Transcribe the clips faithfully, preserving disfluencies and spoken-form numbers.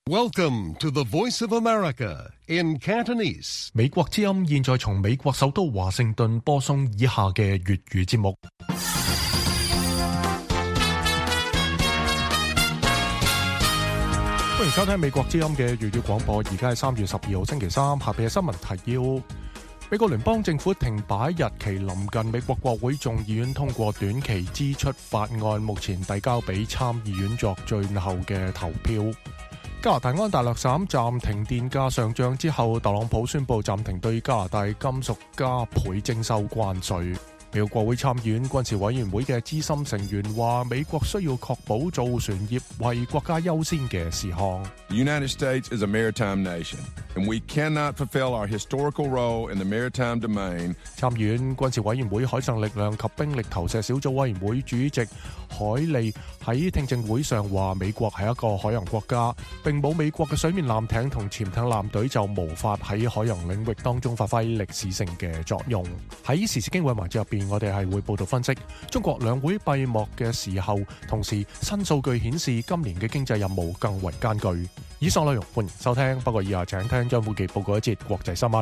Welcome to the Voice of America in Cantonese. 美國之音現在從美國首都華盛頓播送以下嘅粵語節目。歡迎收聽美國之音嘅粵語廣播。而家係三月十二號星期三，下邊嘅新聞提要。美國聯邦政府停擺日期臨近，美國國會眾議院通過短期支出法案，目前遞交俾參議院作最後嘅投票。加拿大安大略省暫停電價上漲之後，特朗普宣布暫停對加拿大金屬加倍徵收關稅。美國國會參議院軍事委員會嘅資深成員話，美國需要確保造船業為國家優先嘅事項。 The United States is a maritime nation, and we cannot fulfill our historical role in the maritime domain. 參議院軍事委員會海上力量及兵力投射小組委員會主席海利喺聽證會上話，美國係一個海洋國家，並冇美國嘅水面艦艇同潛艇艦隊就無法喺海洋領域當中發揮歷史性嘅作用。喺時事經緯環節入邊，我哋係會報道分析中國兩會閉幕嘅時候，同時新數據顯示今年嘅經濟任務更為艱巨。以上內容歡迎收聽，不過以下請聽張富琪報告一節國際新聞。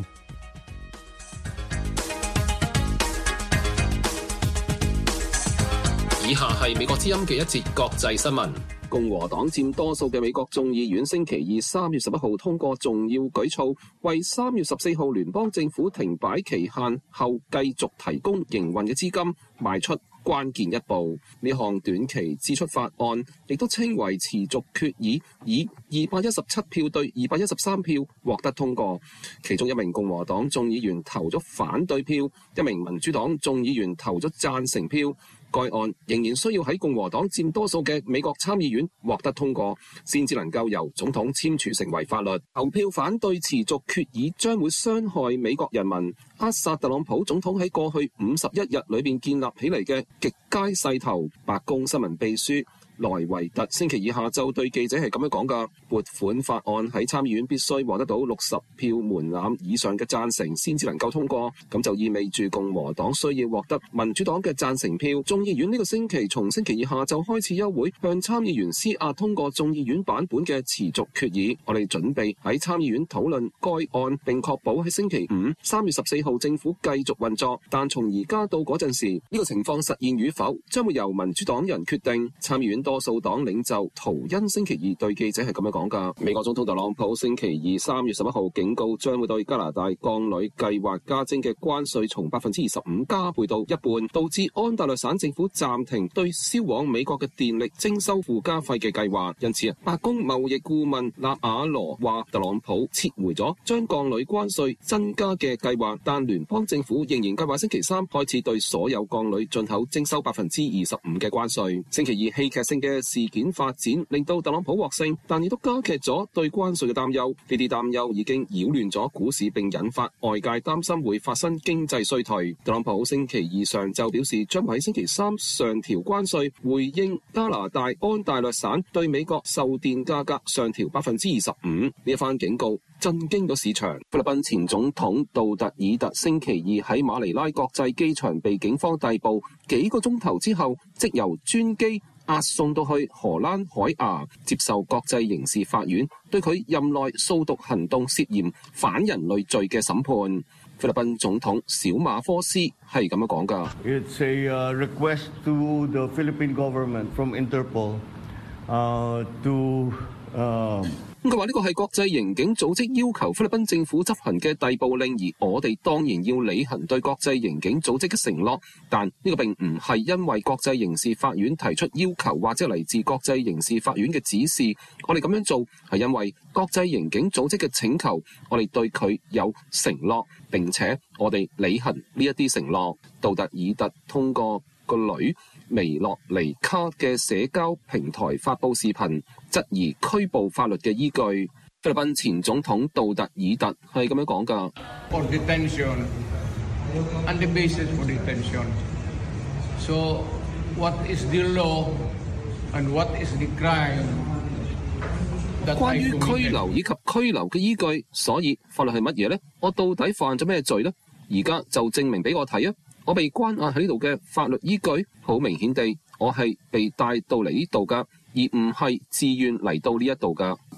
以下係美國之音嘅一節國際新聞。共和黨佔多數嘅美國眾議院星期二三月十一號通過重要舉措，為三月十四號聯邦政府停擺期限後繼續提供營運嘅資金邁出關鍵一步。呢項短期支出法案亦都稱為持續決議，以二百一十七票對二百一十三票獲得通過。其中一名共和黨眾議員投咗反對票，一名民主黨眾議員投咗贊成票。該案仍然需要喺共和黨佔多數嘅美國參議院獲得通過，先至能夠由總統簽署成為法律。投票反對持續決議將會傷害美國人民，扼殺特朗普總統喺過去五十一日裏邊建立起嚟嘅極佳勢頭。白宮新聞秘書萊維特星期二下晝對記者係咁樣講㗎：撥款法案喺參議院必須獲得到六十票門檻以上嘅贊成先至能夠通過，咁就意味住共和黨需要獲得民主黨嘅贊成票。眾議院呢個星期從星期二下晝開始休會，向參議員施壓通過眾議院版本嘅持續決議。我哋準備喺參議院討論該案，並確保喺星期五三月十四號政府繼續運作。但從而家到嗰陣時，呢個情況實現與否，將會由民主黨人決定。參議院多數黨領袖圖恩星期二對記者係咁樣講㗎：美國總統特朗普星期二三月十一號警告，將會對加拿大鋼鋁計劃加徵嘅關稅從百分之二十五加倍到一半，導致安大略省政府暫停對銷往美國嘅電力徵收附加費嘅計劃。因此啊，白宮貿易顧問納瓦羅話，特朗普撤回咗將鋼鋁關稅增加嘅計劃，但聯邦政府仍然計劃星期三開始對所有鋼鋁進口徵收百分之二十五嘅關稅。星期二戲劇性嘅事件發展令到特朗普獲勝，但亦都加劇咗對關稅嘅擔憂。呢啲擔憂已經擾亂咗股市，並引發外界擔心會發生經濟衰退。特朗普星期二上晝表示，將會喺星期三上調關稅，回應加拿大安大略省對美國售電價格上調百分之二十五。呢一番警告震驚咗市場。菲律賓前總統杜特爾特星期二喺馬尼拉國際機場被警方逮捕，幾個鐘頭之後即由專機押送到去荷蘭海牙，接受國際刑事法院對佢任內掃毒行動涉嫌反人類罪嘅審判。菲律賓總統小馬科斯係咁樣講㗎。 It's a request to the Philippine government from Interpol, uh, to, uh 咁佢話呢個係國際刑警組織要求菲律賓政府執行嘅逮捕令，而我哋當然要履行對國際刑警組織嘅承諾，但呢個並唔係因為國際刑事法院提出要求或者嚟自國際刑事法院嘅指示，我哋咁樣做係因為國際刑警組織嘅請求，我哋對佢有承諾，並且我哋履行呢一啲承諾。杜特爾特通過個女微洛尼卡嘅社交平台發布視頻，質疑拘捕法律嘅依據。菲律賓前總統杜特爾特係咁樣講㗎。 For detention, and the basis for detention. So, what is the law and what is the crime? 關於拘留以及拘留嘅依據，所以法律係乜嘢呢？我到底犯咗咩罪呢？而家就證明俾我睇啊！我被關押喺呢度嘅法律依據，好明顯地，我係被帶到嚟呢度㗎，而唔係自願嚟到呢一度㗎。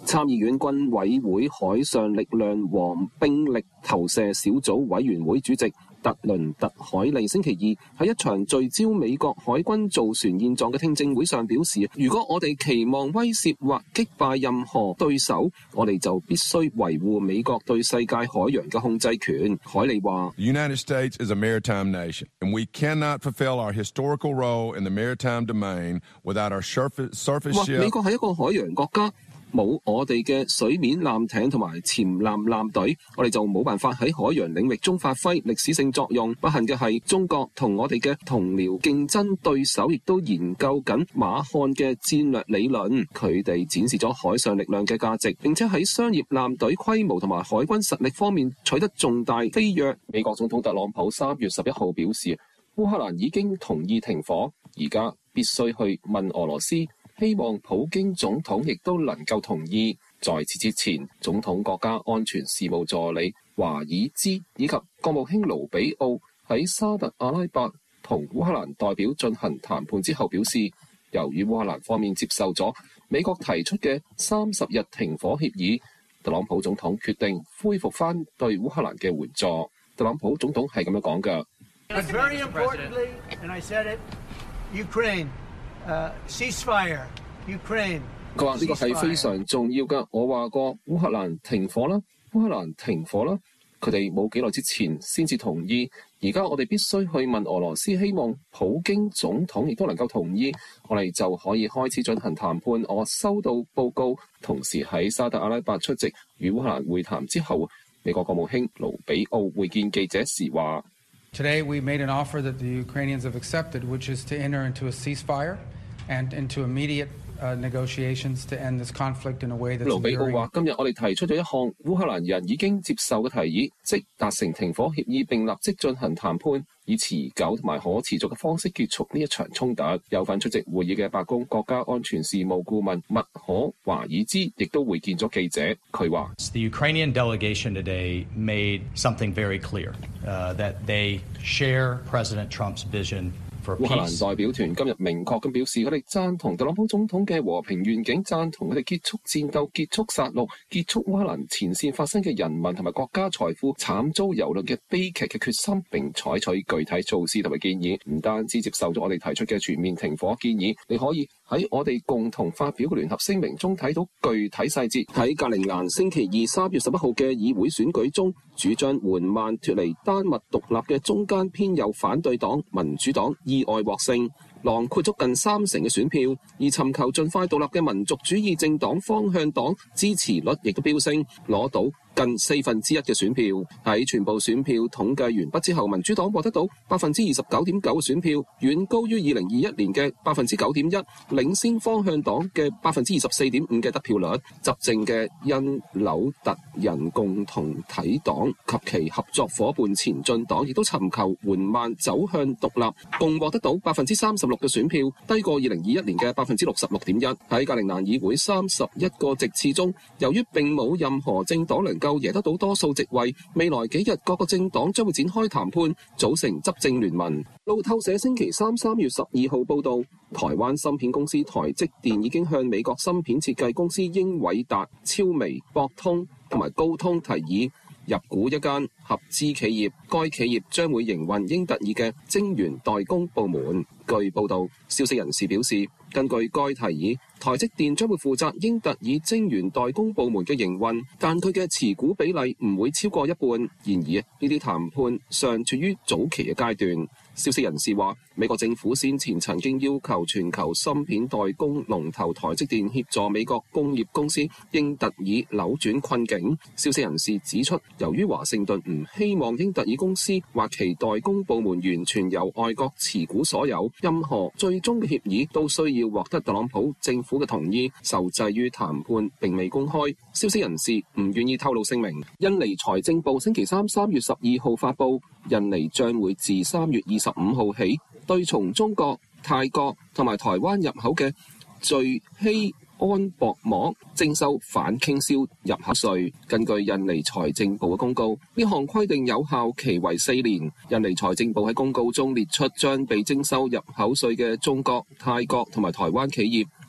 參議院軍委會海上力量和兵力投射小組委員會主席特倫特海利星期二喺一場聚焦美國海軍造船現狀嘅聽證會上表示，如果我哋期望威懾或擊敗任何對手，我哋就必須維護美國對世界海洋嘅控制權。海利話 The United States is a maritime nation, and we cannot fulfill our historical role in the maritime domain without our surface, surface 話 ship. 美國係一個海洋國家，冇我哋嘅水面艦艇同埋潛艦艦隊，我哋就冇辦法喺海洋領域中發揮歷史性作用。不幸嘅係，中國同我哋嘅同僚競爭對手亦都研究緊馬漢嘅戰略理論，佢哋展示咗海上力量嘅價值，並且喺商業艦隊規模同埋海軍實力方面取得重大飛躍。美國總統特朗普三月十一號表示，烏克蘭已經同意停火，而家必須去問俄羅斯。希望普京總統亦都能夠同意。在此之前，總統國家安全事務助理華爾茲以及國務卿盧比奧喺沙特阿拉伯同烏克蘭代表進行談判之後表示，由於烏克蘭方面接受咗美國提出嘅三十日停火協議，特朗普總統決定恢復翻對烏克蘭嘅援助。特朗普總統係咁樣講㗎。 But very importantly, and I said it, Ukraine. Uh, ceasefire, Ukraine. 佢話呢個係非常重要㗎。我話過烏克蘭停火啦，烏克蘭停火啦。佢哋冇幾耐之前先至同意，而家我哋必須去問俄羅斯，希望普京總統亦都能夠同意，我哋就可以開始進行談判。我收到報告，同時喺沙特阿拉伯出席與烏克蘭會談之後，美國國務卿盧比奧會見記者時話 ：Today we made an offer that the Ukrainians have accepted, which is to enter into a ceasefire and into immediate uh, negotiations to end this conflict in a way that's enduring. 盧比奧話：今日我哋提出咗一項烏克蘭人已經接受嘅提議，即達成停火協議並立即進行談判，以持久同埋可持續嘅方式結束呢一場衝突。有份出席會議嘅白宮國家安全事務顧問麥可華爾茲亦都會見咗記者，佢話 The Ukrainian delegation today made something very clear, uh, that they share President Trump's vision. 烏克蘭代表團今日明確咁表示，佢哋贊同特朗普總統嘅和平願景，贊同佢哋結束戰鬥、結束殺戮、結束烏克蘭前線發生嘅人民同埋國家財富慘遭蹂躪嘅悲劇嘅決心，並採取具體措施同埋建議。唔單止接受咗我哋提出嘅全面停火建議，你可以喺我哋共同發表嘅聯合聲明中睇到具體細節。喺格陵蘭星期二三月十一號嘅議會選舉中，主張緩慢脫離丹麥獨立嘅中間偏右反對黨民主黨意外獲勝，囊括咗近三成嘅選票，而尋求盡快獨立嘅民族主義政黨方向黨支持率亦都飆升，攞到近四分之一嘅選票。喺全部選票統計完畢之後，民主黨獲得到百分之二十九點九嘅選票，遠高於二零二一年嘅百分之九點一，領先方向黨嘅百分之二十四點五嘅得票率。執政嘅因紐特人共同體黨及其合作伙伴前進黨亦都尋求緩慢走向獨立，共獲得到百分之三十六嘅選票，低過二零二一年嘅百分之六十六點一。喺格陵蘭議會三十一個席次中，由於並冇任何政黨能夠贏得到多數席位，未來幾日各個政黨將會展開談判，組成執政聯盟。路透社星期三三月十二號報道，台灣芯片公司台積電已經向美國芯片設計公司英偉達、超微、博通同埋高通提議入股一間合資企業，該企業將會營運英特爾嘅晶圓代工部門。據報道，消息人士表示，根據該提議，台積電將會負責英特爾晶圓代工部門嘅營運，但佢嘅持股比例唔會超過一半。然而，呢啲談判尚處於早期嘅階段。消息人士話，美國政府先前曾經要求全球芯片代工龍頭台積電協助美國工業公司英特爾扭轉困境。消息人士指出，由於華盛頓唔希望英特爾公司或其代工部門完全由外國持股所有，任何最終嘅協議都需要獲得特朗普政府嘅同意，受制於談判並未公開。消息人士唔願意透露姓名。印尼財政部星期三三月十二號發布，印尼將會自三月二十五號起，對從中國、泰國同埋台灣入口嘅聚酰胺薄膜徵收反傾銷入口稅。根據印尼財政部嘅公告，呢項規定有效期為四年。印尼財政部喺公告中列出將被徵收入口稅嘅中國、泰國同埋台灣企業，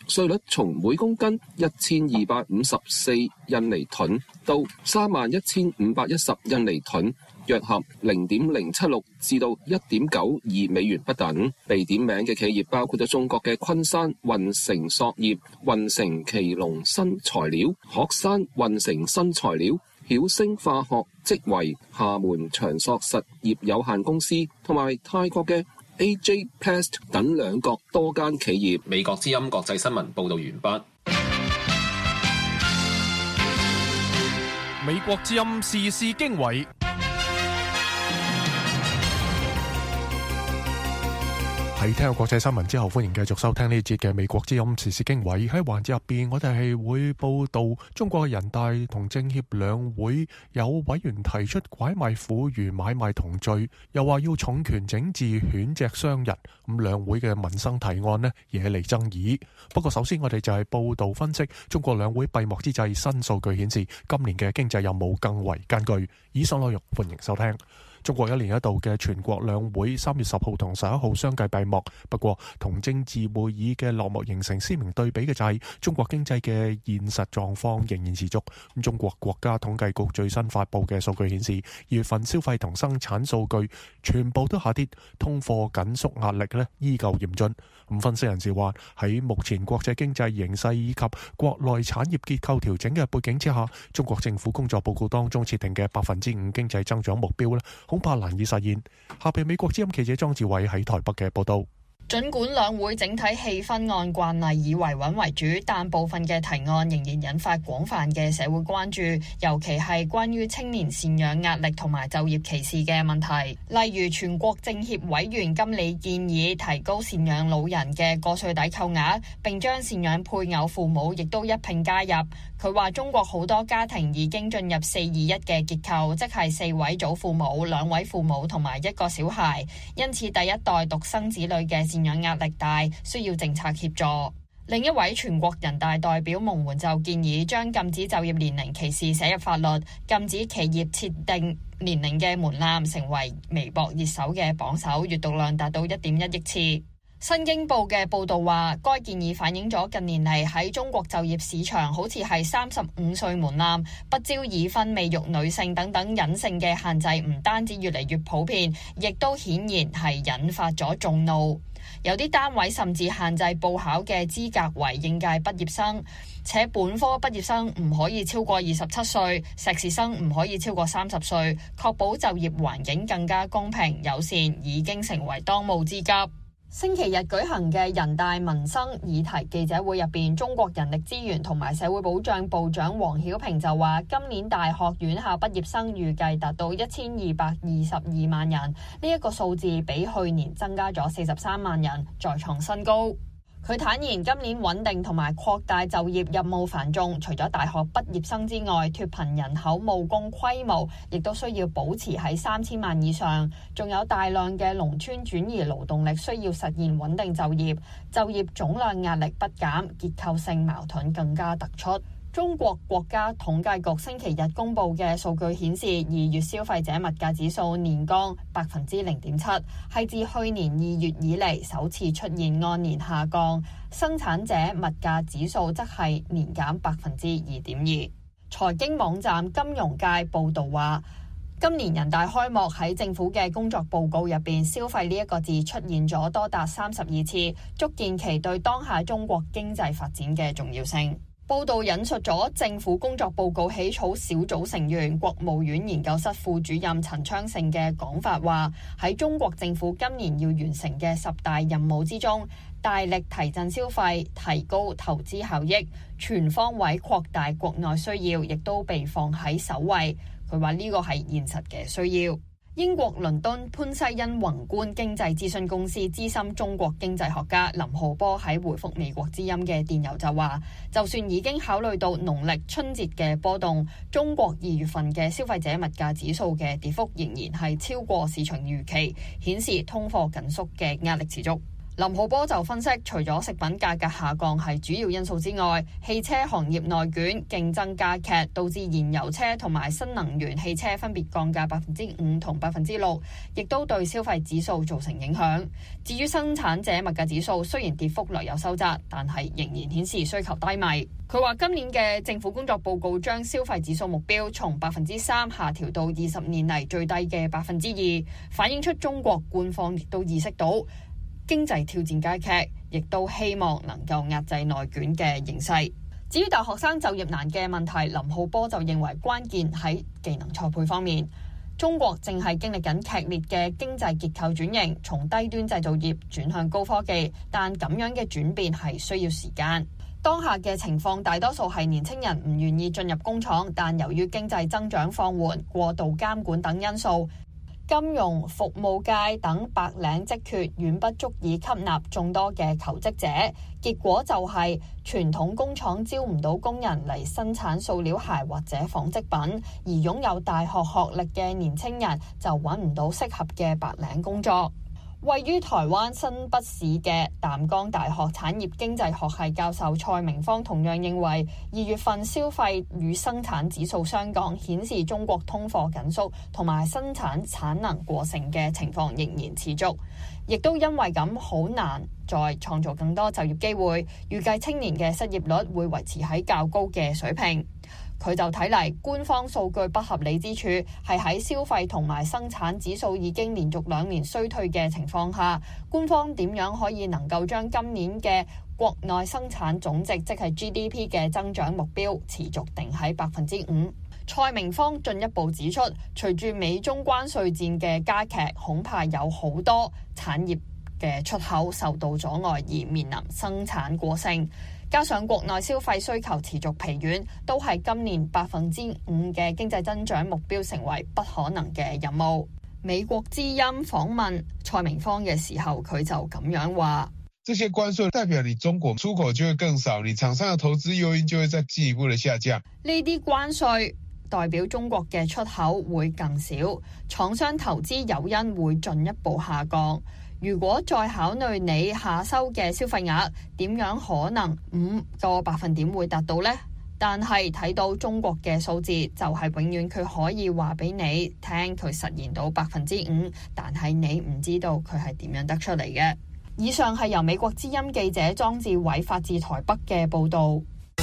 稅率從每公斤一千二百五十四印尼盾到三萬一千五百一十印尼盾，約合零點零七六至到一點九二美元不等。被點名嘅企業包括咗中國嘅昆山運成塑業、運成奇隆新材料、鶴山運成新材料、曉星化學、積維、廈門長塑實業有限公司同埋泰國嘅A J Plast 等兩國多間企業。美國之音國際新聞報道完畢。 美國之音時事經緯。喺聽過國際新聞之後，歡迎繼續收聽呢一節嘅美國之音時事經緯。喺環節入邊，我哋係會報道中國嘅人大同政協兩會有委員提出拐賣婦孺買賣同罪，又話要重拳整治犬隻傷人。咁兩會嘅民生提案呢惹嚟爭議。不過首先我哋就係報道分析中國兩會閉幕之際，新數據顯示今年嘅經濟任務更為艱巨。以上內容歡迎收聽。中國一年一度嘅全國兩會三月十號同十一號相繼閉幕，不過同政治會議嘅落幕形成鮮明對比嘅就係中國經濟嘅現實狀況仍然持續。中國國家統計局最新發布嘅數據顯示，二月份消費同生產數據全部都下跌，通貨緊縮壓力呢依舊嚴峻。咁分析人士話，喺目前國際經濟形勢以及國內產業結構調整嘅背景之下，中國政府工作報告當中設定嘅百分之五經濟增長目標呢恐怕難以實現。下邊美國之音記者莊志偉喺台北嘅報道。 儘管兩會整體氣氛按慣例以維穩為主，但部分嘅提案仍然引發廣泛嘅社會關注，尤其係關於青年贍養壓力同埋就業歧視嘅問題。例如，全國政協委員金理建議提高贍養老人嘅個稅抵扣額，並將贍養配偶父母亦都一併加入。佢話中國好多家庭已經進入四二一嘅結構，即係四位祖父母、兩位父母同埋一個小孩，因此第一代獨生子女嘅贍養壓力大，需要政策協助。另一位全國人大代表蒙援就建議將禁止就業年齡歧視寫入法律，禁止企業設定年齡嘅門檻，成為微博熱搜嘅榜首，閱讀量達到一點一億次。新京報嘅報導話，該建議反映咗近年嚟喺中國就業市場好似係三十五歲門檻、不招已婚未育女性等等隱性嘅限制，唔單止越嚟越普遍，亦都顯然係引發咗眾怒。有啲單位甚至限制報考嘅資格為應屆畢業生，且本科畢業生唔可以超過二十七歲，碩士生唔可以超過三十歲，確保就業環境更加公平友善，已經成為當務之急。星期日舉行嘅人大民生議題記者會入邊，中國人力資源同埋社會保障部長黃曉平就話，今年大學院校畢業生預計達到一千二百二十二萬人，呢一個數字比去年增加咗四十三萬人，再創新高。佢坦言，今年穩定同埋擴大就業任務繁重，除咗大學畢業生之外，脫貧人口務工規模亦都需要保持喺三千萬以上，仲有大量嘅農村轉移勞動力需要實現穩定就業，就業總量壓力不減，結構性矛盾更加突出。中國國家統計局星期日公布嘅數據顯示，二月消費者物價指數年降百分之零點七，係自去年二月以嚟首次出現按年下降。生產者物價指數則係年減百分之二點二。財經網站金融界報導話，今年人大開幕喺政府嘅工作報告入邊，消費呢一個字出現咗多達三十二次，足見其對當下中國經濟發展嘅重要性。報道引述咗政府工作報告起草小組成員、國務院研究室副主任陳昌勝嘅講法話，喺中國政府今年要完成嘅十大任務之中，大力提振消費、提高投資效益、全方位擴大國內需要，亦都被放喺首位。佢話呢個係現實嘅需要。英國倫敦潘西恩宏觀經濟諮詢公司資深中國經濟學家林浩波喺回覆美國之音嘅電郵就話，就算已經考慮到農曆春節嘅波動，中國二月份嘅消費者物價指數嘅跌幅仍然係超過市場預期，顯示通貨緊縮嘅壓力持續。 林浩波就分析，除咗食品價格下降係主要因素之外，汽車行業內卷競爭加劇，導致燃油車同埋新能源汽車分別降價百分之五同百分之六，亦都對消費指數造成影響。至於生產者物價指數，雖然跌幅略有收窄，但係仍然顯示需求低迷。佢話今年嘅政府工作報告將消費指數目標從百分之三下調到二十年嚟最低嘅百分之二，反映出中國官方亦都意識到經濟挑戰加劇，亦都希望能夠壓制內卷嘅形勢。至於大學生就業難嘅問題，林浩波就認為關鍵喺技能錯配方面。中國正係經歷緊劇烈嘅經濟結構轉型，從低端製造業轉向高科技，但咁樣嘅轉變係需要時間。當下嘅情況大多數係年輕人唔願意進入工廠，但由於經濟增長放緩、過度監管等因素，金融服務界等白領職缺遠不足以吸納眾多嘅求職者，結果就係傳統工廠招唔到工人嚟生產塑料鞋或者紡織品，而擁有大學學歷嘅年輕人就揾唔到適合嘅白領工作。位於台灣新北市嘅淡江大學產業經濟學系教授蔡明芳同樣認為，二月份消費與生產指數相降，顯示中國通貨緊縮同埋生產產能過剩嘅情況仍然持續，亦都因為咁好難再創造更多就業機會，預計青年嘅失業率會維持喺較高嘅水平。佢就睇嚟，官方數據不合理之處係喺消費同埋生產指數已經連續兩年衰退嘅情況下，官方點樣可以能夠將今年嘅國內生產總值，即係 G D P 嘅增長目標持續定喺百分之五？蔡明芳進一步指出，隨住美中關稅戰嘅加劇，恐怕有好多產業嘅出口受到阻礙而面臨生產過剩。加上國內消費需求持續疲軟，都係今年百分之五嘅經濟增長目標成為不可能嘅任務。美國之音訪問蔡明芳嘅時候，佢就咁樣話： 這些關稅代表你中國出口就會更少，你廠商嘅投資誘因就會再進一步的下降。 呢啲關稅代表中國嘅出口會更少，廠商投資誘因會進一步下降。如果再考慮你下收嘅消費額，點樣可能五個百分點會達到呢？但係睇到中國嘅數字，就係永遠佢可以話俾你聽，佢實現到百分之五，但係你唔知道佢係點樣得出嚟嘅。以上係由美國之音記者莊志偉發自台北嘅報導。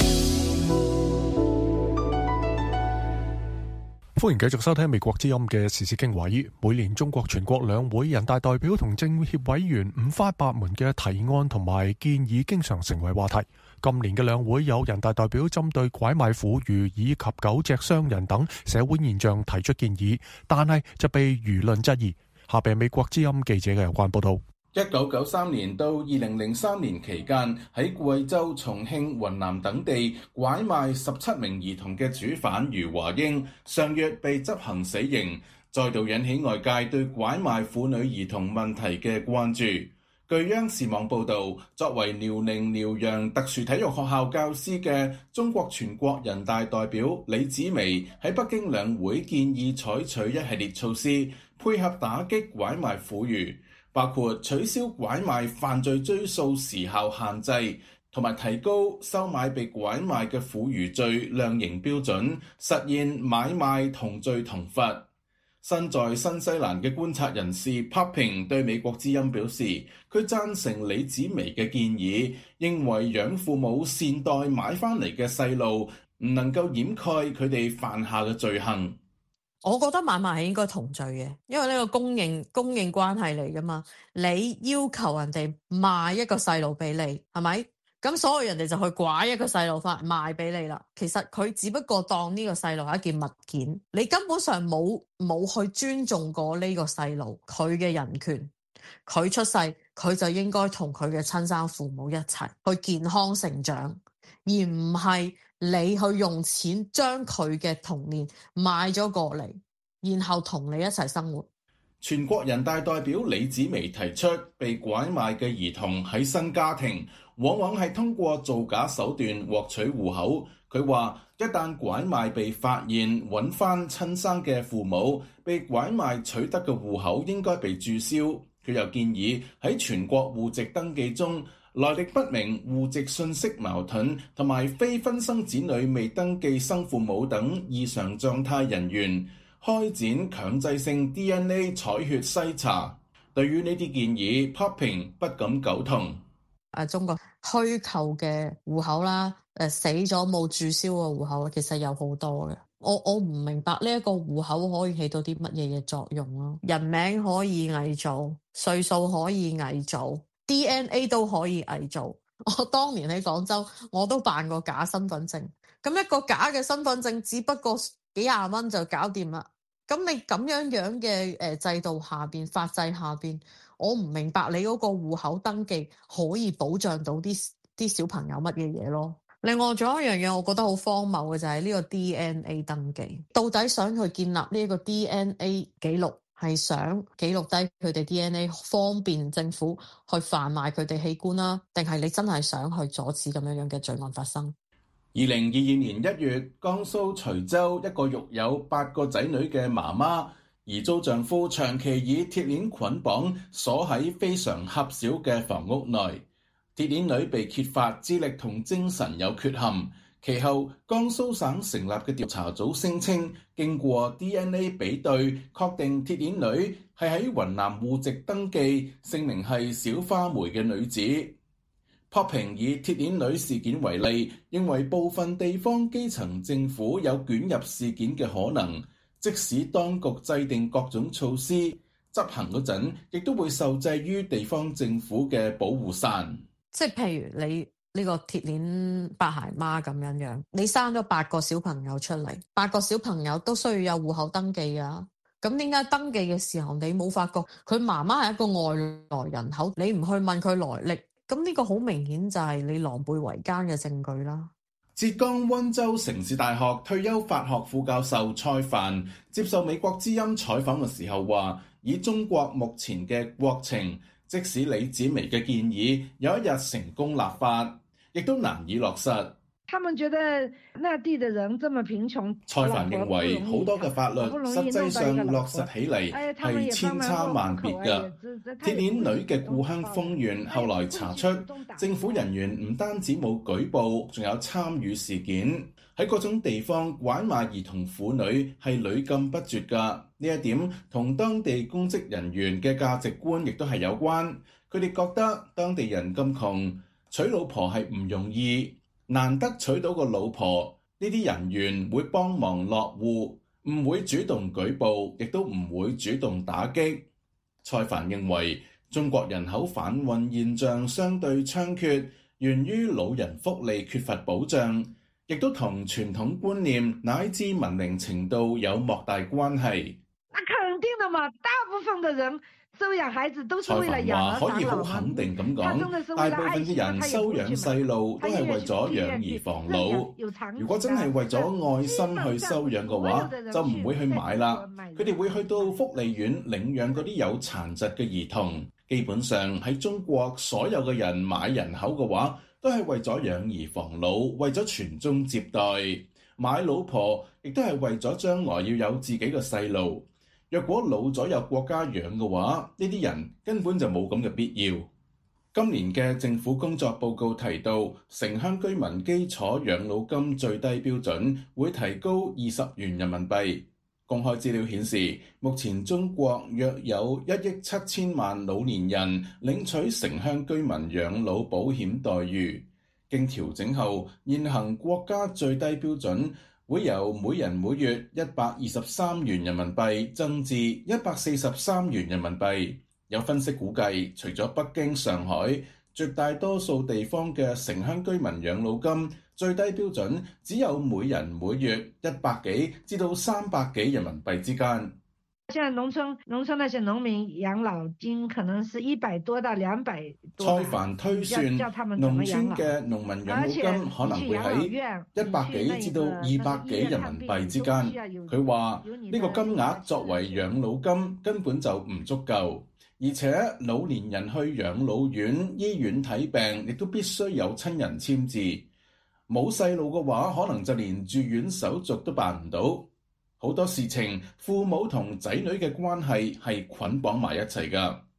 歡迎繼續收聽美國之音嘅時事經緯。每年中國全國兩會人大代表同政協委員五花八門嘅提案同埋建議經常成為話題。今年嘅兩會有人大代表針對拐賣婦孺以及狗隻傷人等社會現象提出建議，但係就被輿論質疑。下邊美國之音記者嘅有關報道。 一九九三年到二零零三年期間，喺貴州、重慶、雲南等地拐賣十七名兒童嘅主犯余華英，上月被執行死刑，再度引起外界對拐賣婦女兒童問題嘅關注。據央視網報導，作為遼寧遼陽特殊體育學校教師嘅中國全國人大代表李子薇喺北京兩會建議採取一系列措施，配合打擊拐賣婦孺，包括取消拐賣犯罪追訴時效限制，同埋提高收買被拐賣嘅婦孺罪量刑標準，實現買賣同罪同罰。身在新西蘭嘅觀察人士 Popping 對美國之音表示，佢贊成李子薇嘅建議，認為養父母善待買翻嚟嘅細路，唔能夠掩蓋佢哋犯下嘅罪行。 我覺得買賣係應該同罪嘅，因為呢個供應供應關係嚟噶嘛。你要求人哋賣一個細路俾你，係咪？咁所有人哋就去拐一個細路翻賣俾你啦。其實佢只不過當呢個細路係一件物件，你根本上冇冇去尊重過呢個細路佢嘅人權。佢出世，佢就應該同佢嘅親生父母一齊去健康成長，而唔係你去用錢將佢嘅童年買咗過嚟，然後同你一齊生活。 全國人大代表李子薇提出，被拐賣嘅兒童喺新家庭往往係通過造假手段獲取戶口。佢話一旦拐賣被發現，揾翻親生嘅父母，被拐賣取得嘅戶口應該被註銷。 佢又建議喺全國戶籍登記中，來歷不明、戶籍信息矛盾同埋非婚生子女未登記生父母等異常狀態人員，開展強制性 D N A 採血篩查。對於呢啲建議 ，Popping 不敢苟同。 啊，中國虛構嘅戶口啦，誒死咗冇註銷嘅戶口，其實有好多嘅。我我唔明白呢一個戶口可以起到啲乜嘢嘅作用咯？人名可以偽造，歲數可以偽造。D N A 都可以偽造。我當年喺廣州，我都辦過假身份證。咁一個假嘅身份證，只不過幾廿蚊就搞掂啦。咁你咁樣樣嘅誒制度下邊、法制下邊，我唔明白你嗰個戶口登記可以保障到啲啲小朋友乜嘢嘢咯？另外仲有一樣嘢，我覺得好荒謬嘅就係呢個 D N A 登記，到底想去建立呢一個 D N A 記錄？係想記錄低佢哋 D N A， 方便政府去販賣佢哋器官啦，定係你真係想去阻止咁樣樣嘅罪案發生？ 二零二二年一月，江蘇徐州一個育有八個仔女嘅媽媽，疑遭丈夫長期以鐵鏈捆綁鎖喺非常狹小嘅房屋內，鐵鏈女被揭發智力同精神有缺陷。其後，江蘇省成立嘅調查組聲稱，經過 D N A 比對，確定鐵鏈女係喺雲南戶籍登記，姓名係小花梅嘅女子。Popping 以鐵鏈女事件為例，認為部分地方基層政府有捲入事件嘅可能，即使當局制定各種措施，執行嗰陣亦都會受制於地方政府嘅保護傘。 即係譬如你呢個鐵鏈八孩媽咁樣樣，你生咗八個小朋友出嚟，八個小朋友都需要有戶口登記啊。咁點解登記嘅時候你冇發覺佢媽媽係一個外來人口，你唔去問佢來歷？咁呢個好明顯就係你狼狽為奸嘅證據啦。 浙江溫州城市大學退休法學副教授蔡帆接受美國之音採訪嘅時候話，以中國目前嘅國情，即使李子薇嘅建議有一日成功立法，亦都難以落實。 他們覺得那地的人這麼貧窮。 蔡帆認為好多嘅法律實際上落實起嚟係千差萬別嘅。鐵鏈女嘅故鄉豐縣後來查出，政府人員唔單止冇舉報，仲有參與事件。喺各種地方拐賣兒童婦女係屢禁不絕㗎。呢一點同當地公職人員嘅價值觀亦都係有關。佢哋覺得當地人咁窮，娶老婆係唔容易。難得娶到個老婆，呢啲人員會幫忙落戶，唔會主動舉報，亦都唔會主動打擊。蔡帆認為，中國人口販運現象相對猖獗，源於老人福利缺乏保障，亦都同傳統觀念乃至文明程度有莫大關係。 那肯定的嘛，大部分的人收養孩子都是為了養兒防老。 可以好肯定咁講，大部分嘅人收養細路都係為咗養兒防老。如果真係為咗愛心去收養嘅話，就唔會去買啦。佢哋會去到福利院領養嗰啲有殘疾嘅兒童。基本上喺中國，所有嘅人買人口嘅話，都係為咗養兒防老，為咗傳宗接代。買老婆亦都係為咗將來要有自己嘅細路。若果老咗有國家養嘅話，呢啲人根本就冇咁嘅必要。今年嘅政府工作報告提到，城鄉居民基礎養老金最低標準會提高二十元人民幣。公開資料顯示，目前中國約有一億七千萬老年人領取城鄉居民養老保險待遇。經調整後，現行國家最低標準會由每人每月一百二十三元人民幣增至一百四十三元人民幣。有分析估計，除咗北京、上海，絕大多數地方嘅城鄉居民養老金最低標準只有每人每月一百幾至到三百幾人民幣之間。 現在農村農村那些農民養老金可能是一百多到兩百多。 蔡帆推算，農村嘅農民養老金可能會喺一百幾至到二百幾人民幣之間。佢話呢個金額作為養老金根本就唔足夠，而且老年人去養老院、醫院睇病亦都必須有親人簽字。冇細路嘅話，可能就連住院手續都辦唔到。好多事情，父母同仔女嘅關係係捆綁埋一齊㗎。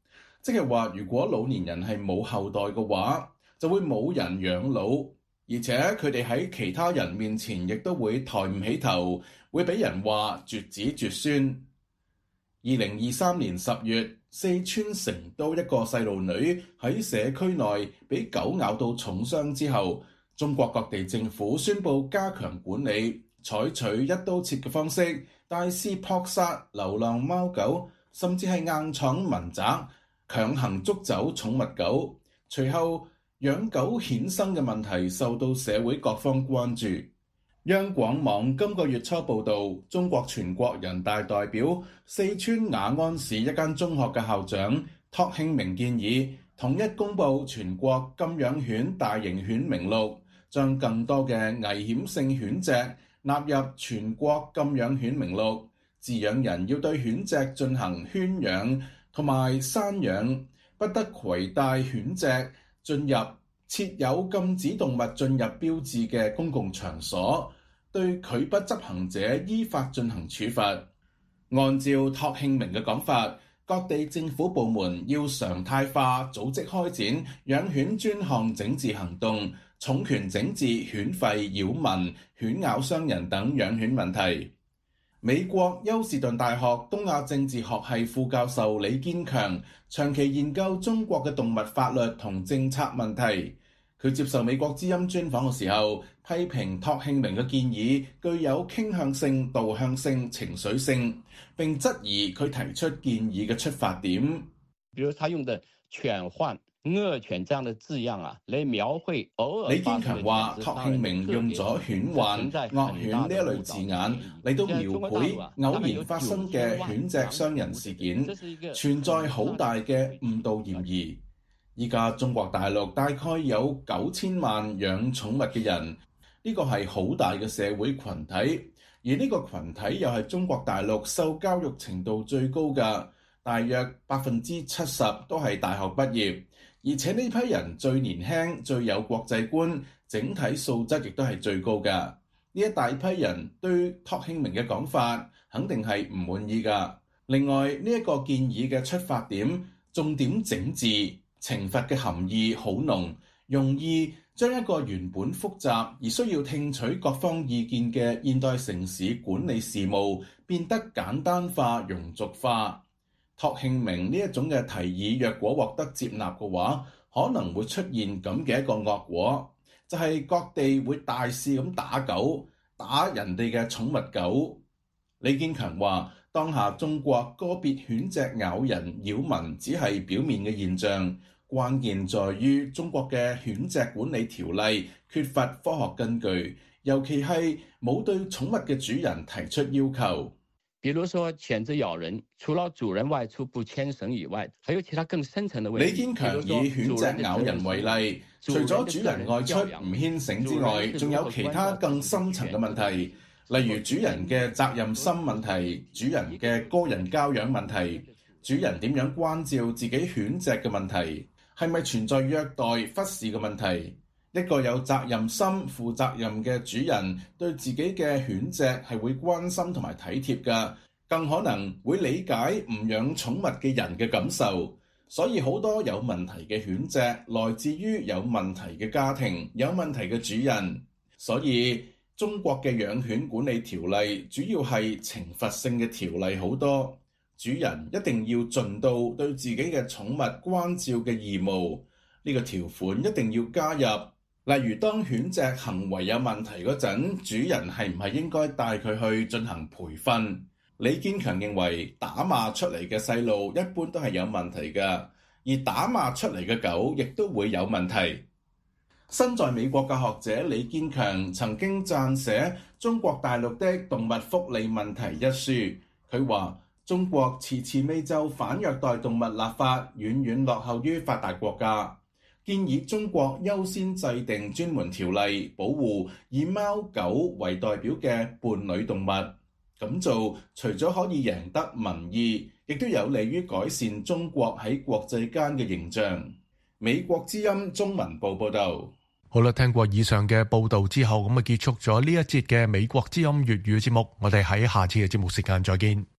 即係話如果老年人係冇後代嘅話，就會冇人養老，而且佢哋喺其他人面前亦都會抬唔起頭，會俾人話絕子絕孫。二零二三年十月，四川成都一個細路女喺社區內俾狗咬到重傷之後，中國各地政府宣布加強管理，採取一刀切嘅方式，大肆撲殺流浪貓狗，甚至係硬闖民宅，強行捉走寵物狗。隨後，養狗衍生嘅問題受到社會各方關注。央廣網今個月初報道，中國全國人大代表、四川雅安市一間中學嘅校長郝慶明建議，統一公布全國禁養犬大型犬名錄，將更多嘅危險性犬隻納入全國禁養犬名錄。飼養人要對犬隻進行圈養同埋散養，不得攜帶犬隻進入設有禁止動物進入標誌嘅公共場所，對拒不執行者依法進行處罰。按照郝慶明嘅講法，各地政府部門要常態化組織開展養犬專項整治行動，重拳整治犬吠、擾民、犬咬傷人等養犬問題。美國休士頓大學東亞政治學系副教授李堅強長期研究中國嘅動物法律同政策問題。佢接受美國之音專訪嘅時候，批評郝慶明嘅建議具有傾向性、導向性、情緒性，並質疑佢提出建議嘅出發點。 比如他用的犬患、惡犬這樣的字樣啊，來描繪偶爾。 李堅強話，郝慶明用咗犬患、惡犬呢一類字眼嚟到描繪偶然發生嘅犬隻傷人事件，存在好大嘅誤導嫌疑。依家中國大陸大概有九千萬養寵物嘅人，呢個係好大嘅社會群體，而呢個群體又係中國大陸受教育程度最高嘅，大約百分之七十都係大學畢業，而且呢批人最年輕、最有國際觀，整體素質亦都係最高嘅。呢一大批人對郝慶明嘅講法肯定係唔滿意㗎。另外，呢一個建議嘅出發點，重點整治。懲罰嘅含義好濃，容易將一個原本複雜而需要聽取各方意見嘅現代城市管理事務變得簡單化、庸俗化。郝慶明呢一種嘅提議，若果獲得接納嘅話，可能會出現咁嘅一個惡果，就係、是、各地會大肆咁打狗，打人哋嘅寵物狗。李堅強話：當下中國個別犬隻咬人擾民只係表面嘅現象，關鍵在於中國嘅犬隻管理條例缺乏科學根據，尤其係冇對寵物嘅主人提出要求。 比如說犬隻咬人，除了主人外出不牽繩以外，還有其他更深層的問題。 李堅強以犬隻咬人為例，除咗主人外出唔牽繩之外，仲有其他更深層嘅問題。例如主人嘅責任心問題、主人嘅個人教養問題、主人點樣關照自己犬隻嘅問題，係咪存在虐待、忽視嘅問題？一個有責任心、負責任嘅主人對自己嘅犬隻係會關心同埋體貼㗎，更可能會理解唔養寵物嘅人嘅感受。所以好多有問題嘅犬隻來自於有問題嘅家庭、有問題嘅主人。所以中國嘅養犬管理條例主要係懲罰性嘅條例好多，主人一定要盡到對自己嘅寵物關照嘅義務。呢個條款一定要加入，例如當犬隻行為有問題嗰陣，主人係唔係應該帶佢去進行培訓？李堅強認為打罵出嚟嘅細路一般都係有問題㗎，而打罵出嚟嘅狗亦都會有問題。身在美國嘅學者李堅強曾經撰寫《中國大陸的動物福利問題》一書，佢話中國遲遲未就反虐待動物立法，遠遠落後於發達國家，建議中國優先制定專門條例保護以貓狗為代表嘅伴侶動物。咁做除咗可以贏得民意，亦都有利於改善中國喺國際間嘅形象。美國之音中文部報道。 好啦，聽過以上嘅報道之後，咁啊結束咗呢一節嘅美國之音粵語節目，我哋喺下次嘅節目時間再見。